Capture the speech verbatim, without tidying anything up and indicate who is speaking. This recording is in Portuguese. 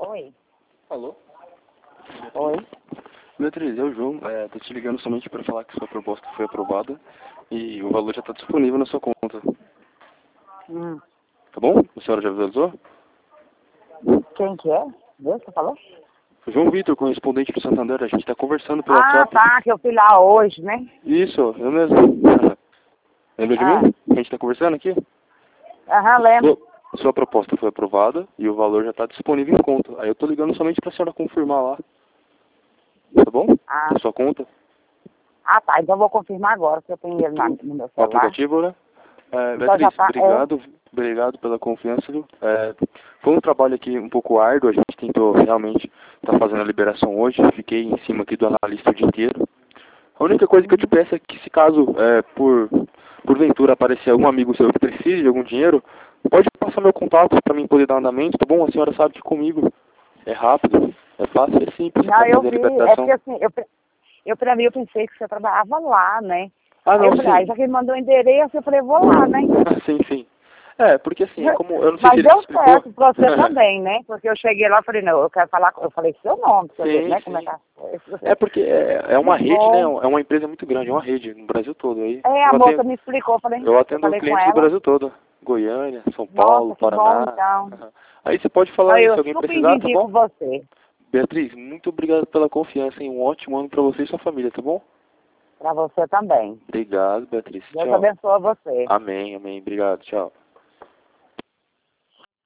Speaker 1: Oi.
Speaker 2: Alô?
Speaker 1: Oi.
Speaker 2: Beatriz, é o João. É, tô te ligando somente para falar que sua proposta foi aprovada e o valor já está disponível na sua conta.
Speaker 1: Hum.
Speaker 2: Tá bom? A senhora já visualizou?
Speaker 1: Quem que é? Deus, você falou?
Speaker 2: João Vitor, correspondente do Santander. A gente está conversando pelo
Speaker 1: Ah,
Speaker 2: WhatsApp.
Speaker 1: tá, que eu fui lá hoje, né?
Speaker 2: Isso, eu mesmo. Lembra de
Speaker 1: Ah.
Speaker 2: mim? A gente está conversando aqui?
Speaker 1: Aham, lembro.
Speaker 2: Sua, sua proposta foi aprovada e o valor já está disponível em conta. Aí eu tô ligando somente para a senhora confirmar lá. Tá bom?
Speaker 1: Ah.
Speaker 2: Na sua conta.
Speaker 1: Ah, tá, então eu vou confirmar agora, que eu tenho ele na, no meu
Speaker 2: O
Speaker 1: celular.
Speaker 2: aplicativo, né? É,
Speaker 1: Então
Speaker 2: Beatriz,
Speaker 1: já tá,
Speaker 2: obrigado, obrigado pela confiança. Viu? É, foi um trabalho aqui um pouco árduo, a gente tentou realmente estar fazendo a liberação hoje, fiquei em cima aqui do analista o dia inteiro. A única coisa que eu te peço é que se caso, é, por porventura aparecer algum amigo seu que precise de algum dinheiro, pode passar meu contato para mim poder dar andamento, tá bom? A senhora sabe que comigo é rápido, é fácil, é simples
Speaker 1: Não,
Speaker 2: para
Speaker 1: eu
Speaker 2: fazer a
Speaker 1: vi, é
Speaker 2: libertação.
Speaker 1: porque assim, eu, eu pra mim eu pensei que você trabalhava lá, né?
Speaker 2: Ah,
Speaker 1: Aí
Speaker 2: não,
Speaker 1: eu falei, ah,
Speaker 2: sim.
Speaker 1: já que ele mandou o endereço, eu falei, vou lá, né?
Speaker 2: sim, sim. É, porque assim, é como, eu não sei se
Speaker 1: Mas
Speaker 2: ele te
Speaker 1: deu
Speaker 2: explicou.
Speaker 1: certo pra você também, né? Porque eu cheguei lá e falei, não, eu quero falar, com- eu falei seu nome, pra você ver,
Speaker 2: Sim,
Speaker 1: né? Como é
Speaker 2: sim.
Speaker 1: que as coisas.
Speaker 2: É porque é, é
Speaker 1: Que
Speaker 2: uma rede, né?
Speaker 1: bom.
Speaker 2: É uma empresa muito grande, é uma rede no Brasil todo. Aí
Speaker 1: É, a
Speaker 2: eu
Speaker 1: moça
Speaker 2: atendo,
Speaker 1: me explicou, eu falei,
Speaker 2: eu
Speaker 1: eu
Speaker 2: atendo
Speaker 1: falei com
Speaker 2: clientes do
Speaker 1: ela,
Speaker 2: Brasil todo. Goiânia, São Paulo,
Speaker 1: nossa, que bom
Speaker 2: Paraná.
Speaker 1: então.
Speaker 2: Aham. Aí você pode falar
Speaker 1: Então
Speaker 2: aí se
Speaker 1: eu
Speaker 2: alguém
Speaker 1: super
Speaker 2: precisar, tá
Speaker 1: indico
Speaker 2: bom?
Speaker 1: você.
Speaker 2: Beatriz, muito obrigado pela confiança, hein? Um ótimo ano pra você e sua família, tá bom?
Speaker 1: Pra você também.
Speaker 2: Obrigado, Beatriz.
Speaker 1: Deus
Speaker 2: Tchau.
Speaker 1: abençoe você.
Speaker 2: Amém, amém. Obrigado, tchau.